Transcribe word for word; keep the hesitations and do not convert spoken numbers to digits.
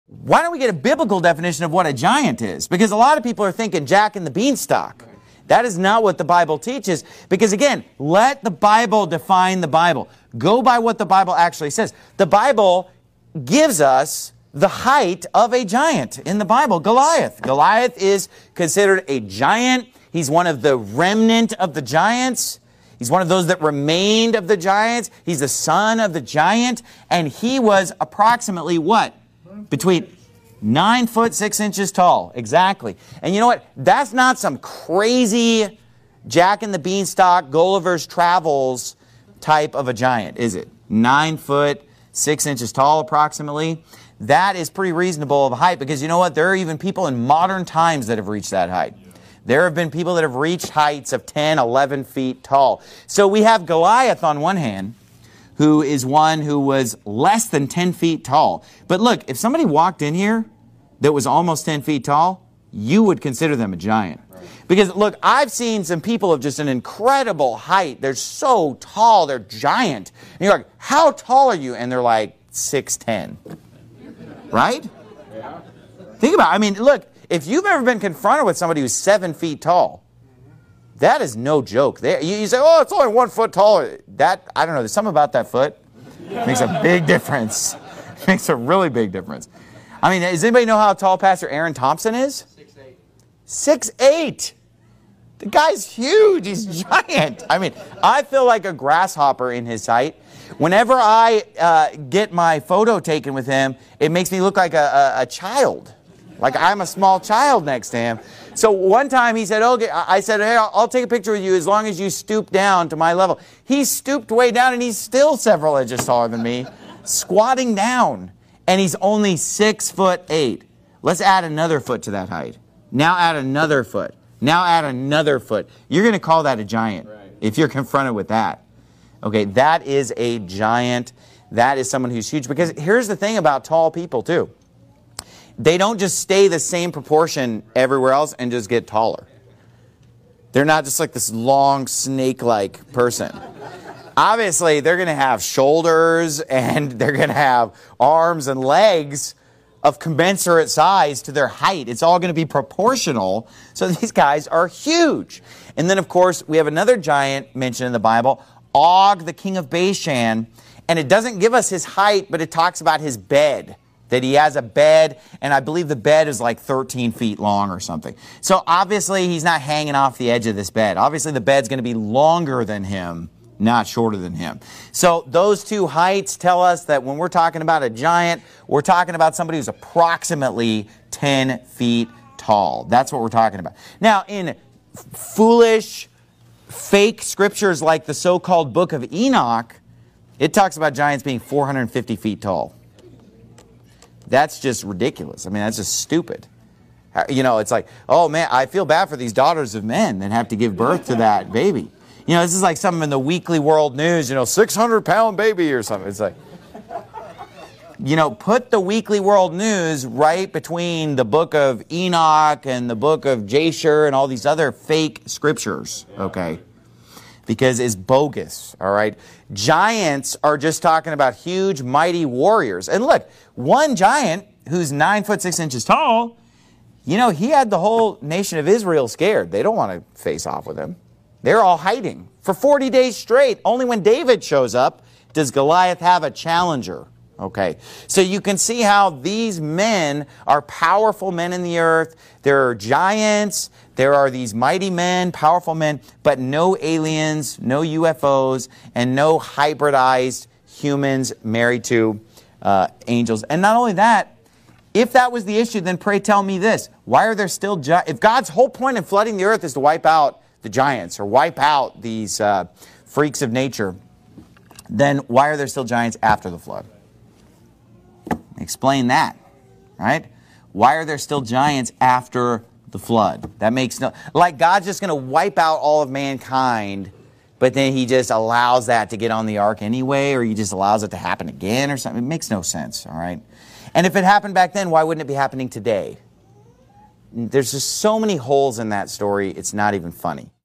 why don't we get a biblical definition of what a giant is? Because a lot of people are thinking Jack and the Beanstalk. That is not what the Bible teaches. Because again, let the Bible define the Bible. Go by what the Bible actually says. The Bible gives us the height of a giant in the Bible, Goliath. Goliath is considered a giant. He's one of the remnant of the giants. He's one of those that remained of the giants. He's the son of the giant. And he was approximately what? Between nine foot, six inches tall. Exactly. And you know what? That's not some crazy Jack and the Beanstalk, Gulliver's Travels type of a giant, is it? Nine foot, six inches tall approximately. That is pretty reasonable of a height, because you know what? There are even people in modern times that have reached that height. There have been people that have reached heights of ten, eleven feet tall. So we have Goliath on one hand, who is one who was less than ten feet tall. But look, if somebody walked in here that was almost ten feet tall, you would consider them a giant. Right. Because look, I've seen some people of just an incredible height. They're so tall, they're giant. And you're like, how tall are you? And they're like six ten. Right? Yeah. Think about it. I mean, look, if you've ever been confronted with somebody who's seven feet tall, that is no joke. There, you, you say, oh, it's only one foot taller. That, I don't know, there's something about that foot. It makes a big difference. It makes a really big difference. I mean, does anybody know how tall Pastor Aaron Thompson is? six eight. six eight. The guy's huge. He's giant. I mean, I feel like a grasshopper in his height. Whenever I uh, get my photo taken with him, it makes me look like a, a, a child. Like I'm a small child next to him. So one time he said, okay, I said, hey, I'll take a picture with you as long as you stoop down to my level. He stooped way down and he's still several inches taller than me, squatting down. And he's only six foot eight. Let's add another foot to that height. Now add another foot. Now add another foot. You're going to call that a giant, right, if you're confronted with that. Okay, that is a giant. That is someone who's huge. Because here's the thing about tall people too. They don't just stay the same proportion everywhere else and just get taller. They're not just like this long snake-like person. Obviously, they're going to have shoulders and they're going to have arms and legs of commensurate size to their height. It's all going to be proportional. So these guys are huge. And then, of course, we have another giant mentioned in the Bible, Og, the king of Bashan. And it doesn't give us his height, but it talks about his bed. That he has a bed, and I believe the bed is like thirteen feet long or something. So obviously he's not hanging off the edge of this bed. Obviously the bed's going to be longer than him, not shorter than him. So those two heights tell us that when we're talking about a giant, we're talking about somebody who's approximately ten feet tall. That's what we're talking about. Now, in foolish, fake scriptures like the so-called Book of Enoch, it talks about giants being four hundred fifty feet tall. That's just ridiculous. I mean, that's just stupid. You know, it's like, oh man, I feel bad for these daughters of men that have to give birth to that baby. You know, this is like something in the Weekly World News, you know, six hundred pound baby or something. It's like, you know, put the Weekly World News right between the book of Enoch and the book of Jasher and all these other fake scriptures, okay? Because it's bogus, all right? Giants are just talking about huge, mighty warriors. And look, one giant who's nine foot six inches tall, you know, he had the whole nation of Israel scared. They don't want to face off with him. They're all hiding for forty days straight. Only when David shows up does Goliath have a challenger. Okay, so you can see how these men are powerful men in the earth. There are giants, there are these mighty men, powerful men, but no aliens, no U F Os, and no hybridized humans married to uh, angels. And not only that, if that was the issue, then pray tell me this. Why are there still giants? If God's whole point in flooding the earth is to wipe out the giants or wipe out these uh, freaks of nature, then why are there still giants after the flood? Explain that, right? Why are there still giants after the flood? That makes no... Like God's just going to wipe out all of mankind, but then he just allows that to get on the ark anyway, or he just allows it to happen again or something. It makes no sense, all right? And if it happened back then, why wouldn't it be happening today? There's just so many holes in that story, it's not even funny.